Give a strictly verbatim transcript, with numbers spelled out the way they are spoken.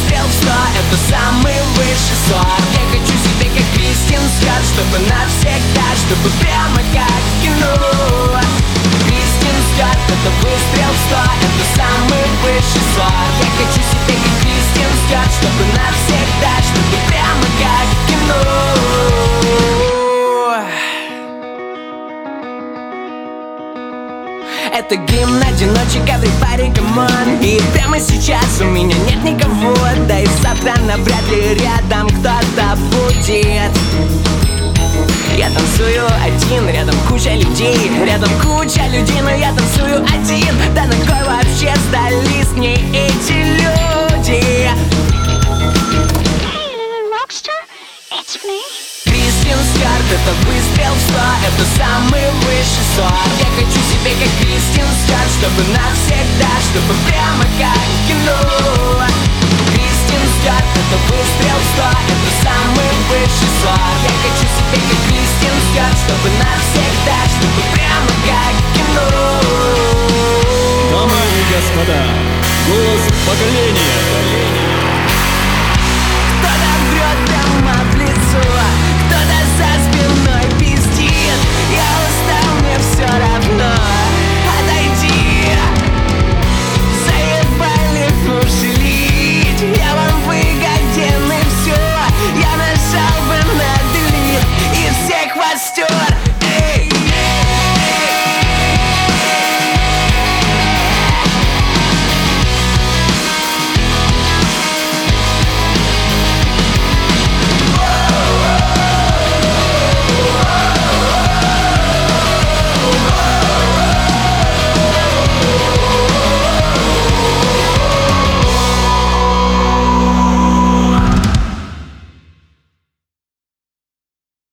выстрел в сто, это самый высший сон. Я хочу себе как Кристин Скотт, чтобы навсегда, чтобы прямо как в кино. Кристин Скотт, это выстрел в сто, это самый высший сон. Я хочу себе как Кристин Скотт, чтобы навсегда, чтобы прямо как в кино. Это гимн одиночек, everybody come on. И прямо сейчас у меня нет никого, да и завтра навряд ли рядом кто-то будет. Я танцую один, рядом куча людей, рядом куча людей, но я танцую один. Да на кой вообще сдались мне эти люди? Кристин Скотт, это выстрел в сто, это самый высший сон. Я хочу себе как Кристин Скотт, чтобы навсегда, чтобы прямо как в кино. Кристин Скотт, это выстрел в сто, это самый высший сон. Я хочу себе как Кристин Скотт, чтобы навсегда, чтобы прямо